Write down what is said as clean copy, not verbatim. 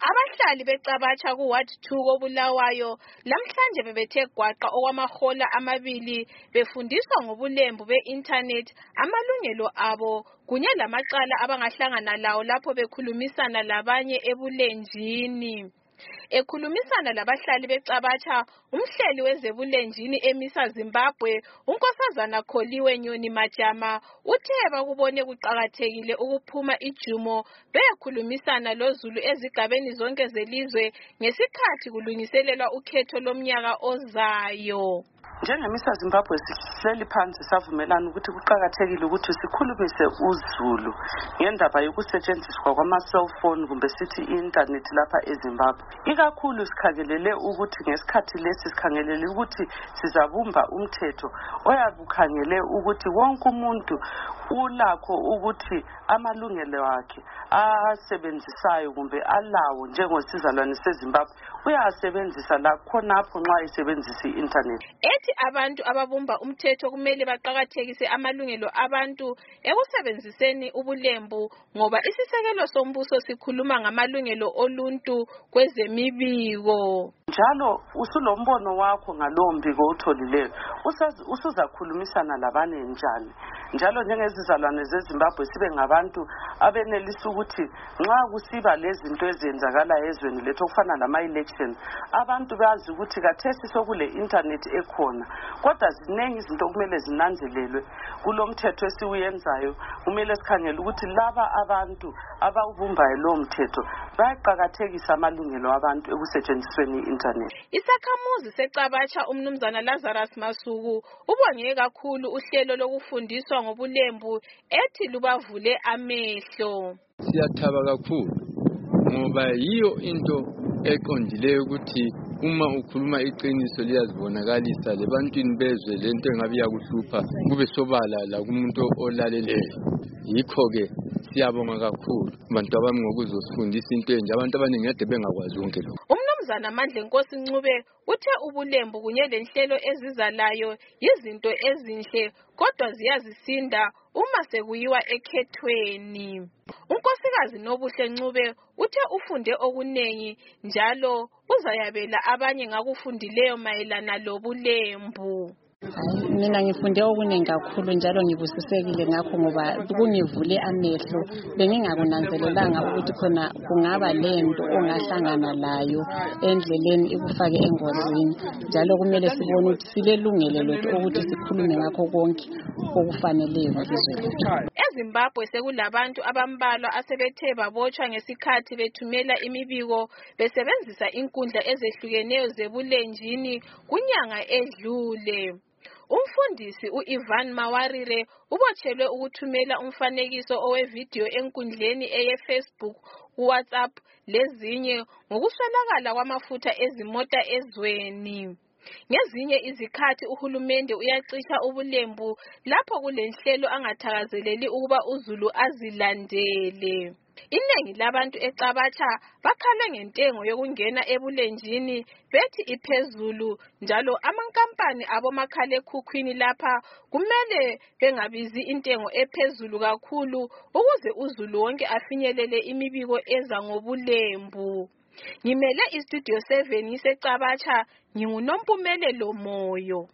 Abahlali becabatsha ku Ward 2 koBulawayo lamhlanje bebethe gwaqa okwamahola amabili befundiswa ngobulembu be-internet, amalungelo abo kunye lamacala abangahlangana lawo lapho bekhulumisana labanye ebulenjini. Ekhulumisana labahlali becabatsha, umhleli wezebulenjini emisa Zimbabwe, unkosazana Kholiwe Nyoni Majama, uthe bakubone kuqakathekile ukuphuma ijumo beyekhulumisana loZulu ezigabeni zonke zelizwe ngesikhathi kulungiselelwa ukhetho lomnyaka ozayo. Njengemisa Zimbabwe sihleli phansi savumelana ukuthi kuqakathekile ukuthi sikhulumise uZulu ngendaba yokusetshenziswa kwama-cellphone kumbe sithi i-internet lapha eZimbabwe. Ikakhulu sikhangelele ukuthi ngesikhathi lesi sikhangelele ukuthi sizabumba umthetho oyabukhangele ukuthi wonke umuntu ulakho ukuthi amalungelo akhe asebenzisayo kumbe alawo njengosizalwane seZimbabwe uyasebenzisa la khonapho nxa esebenzisa i-internet. Ethi abantu ababumba umthetho kumele baqakathekise amalungelo abantu ekusebenziseni ubulembu ngoba isisekelo sombuso sikhuluma ngamalungelo oluntu kwezemibiko. Njalo usulombono wakho ngalowo mbiko utholileyo usuzakhulumisana labane njani, njalo njengezizalwane zeZimbabwe sibe ngabantu abenelisa ukuthi nxa kusiba lezinto ezenzakala ezweni lethu okufana lama-election abantu bazi ukuthi kathesi sokule internet ekhona, kodwa zinengi izinto kumele zinanzelelwe kulo mthetho esiwenzayo. Kumele sikhangele ukuthi laba abantu abawubumbayo lowo mthetho bayaqakathekisa amalungelo abantu ekusetshenzisweni i-internet. Isakhamuzi secabatsha umnumzana Lazarus Masuku ubonge kakhulu uhlelo lokufundiswa ngobulembu ethi lubavule amehlo. Siyathaba kakhulu ngoba yiyo into eqondileyo ukuthi uma ukhuluma iqiniso liyazibonakalisa lebantwini bezwe lento engabe yakuhlupha kube sobala la kumuntu olaleleyo. Yikho ke siyabonga kakhulu abantu abami ngokuzosifundisa into enje, abantu abaningi kade bengakwazi konke lokho. Umnumzana Mandla Nkosi Ncube uthe ubulembu kunye lenhlelo ezizalayo yizinto ezinhle kodwa ziyazisinda uma sekuyiwa ekhethweni. Unkosikazi Nobuhle Ncube uthe ufunde okunengi njalo uzayabela abanye ngakufundileyo mayelana lobulembu. Mina ngifunde okuningi kakhulu njalo ngibusisekile ngakho ngoba kungivule amehlo. Bengingakunanzelelanga ukuthi khona kungaba lento ongahlangana layo endleleni ikufake engozini, njalo kumele sibone ukuthi silelungelo lethu ukuthi sikhulume ngakho konke okufaneleyo ngelizwe lethu. EZimbabwe sekulabantu abambalwa asebethe babotshwa ngesikhathi bethumela imibiko besebenzisa inkundla ezehlukeneyo zebulenjini kunyanga edlule. Umfundisi u-Ivan Mawarire ubotshelwe ukuthumela umfanekiso owevidiyo enkundleni eye-Facebook, WhatsApp lezinye ngokuswelakala kwamafutha ezimota ezweni. Ngezinye izikhathi uhulumende uyacisha ubulembu lapho kulenhlelo angathakazeleli ukuba uZulu azilandele. Inengi labantu ecabatsha bakhale ngentengo yokungena ebulenjini bethi iphezulu, njalo amankampani abomakhalekhukhwini lapha kumele bengabizi intengo ephezulu kakhulu ukuze uZulu wonke afinyelele imibiko eza ngobulembu. Ngimele iStudio 7 ngisecabatsha, nginguNompumelelo Moyo.